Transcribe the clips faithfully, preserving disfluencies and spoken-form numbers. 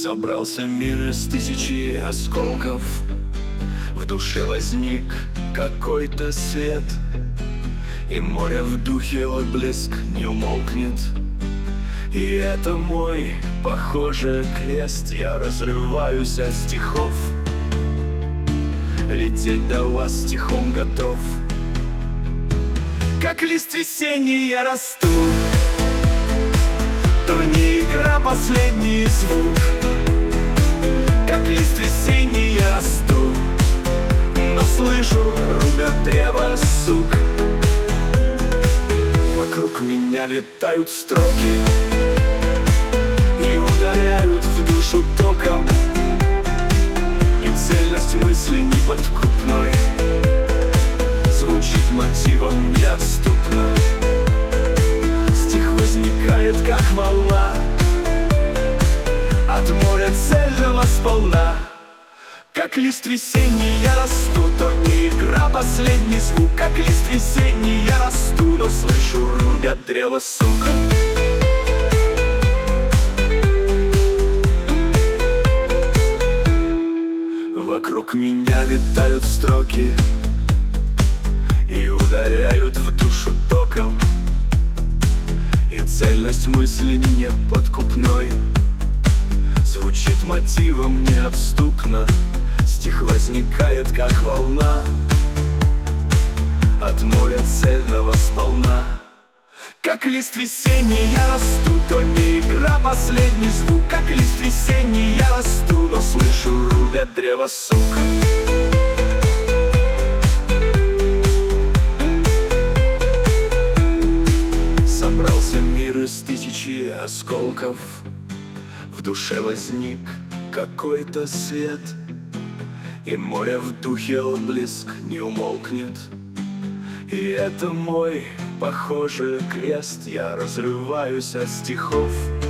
Собрался мир из тысячи осколков, в душе возник какой-то свет, и море в духе отблеск не умолкнет. И это мой, похоже, крест. Я разрываюсь от стихов, лететь до вас стихом готов. Как лист весенний я расту, то не игра, последний звук. Как лист весенний я расту, но слышу, рубят древо, сук. Вокруг меня летают строки и ударяют в душу током, и цельность мысли неподкупной звучит мотивом неотступно. Стих возникает, как волна, от моря цельного сполна. Как лист весенний я расту, то не игра, последний звук. Как лист весенний я расту, но слышу, рубят древо, сука. Вокруг меня летают строки и ударяют в душу током, и цельность мысли неподкупной звучит мотивом неотступно. Стих возникает, как волна, от моря цельного сполна. Как лист весенний я расту, то не игра, последний звук. Как лист весенний я расту, но слышу, рубят древо, сука. Собрался мир из тысячи осколков, в душе возник какой-то свет, и море в духе отблеск не умолкнет. И это мой, похоже, крест. Я разрываюсь от стихов,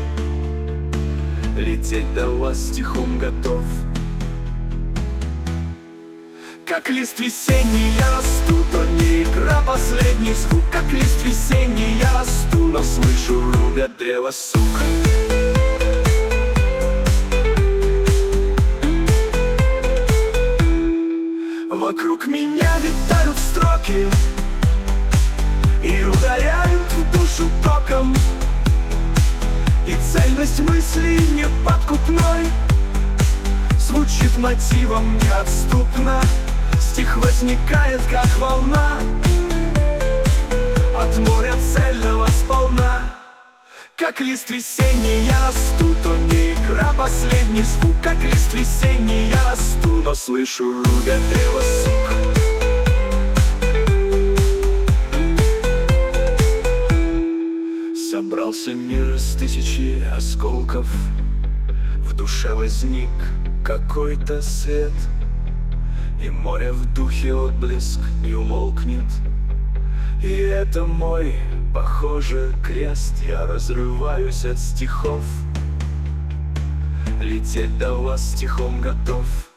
лететь до вас стихом готов. Как лист весенний я расту, то не игра, последний звук. Как лист весенний я расту, но слышу, рубят древо, сука. Вокруг меня летают строки и ударяют в душу током, и цельность мысли неподкупной звучит мотивом неотступно. Стих возникает, как волна, от моря цельного сполна. Как лист весенний я расту, то не игра, последний звук. Как лист весенний я расту, но слышу, рубят древо, сука. Собрался мир из тысячи осколков, в душе возник какой-то свет, и море в духе отблеск не умолкнет. И это мой, похоже, крест. Я разрываюсь от стихов, лететь до вас стихом готов.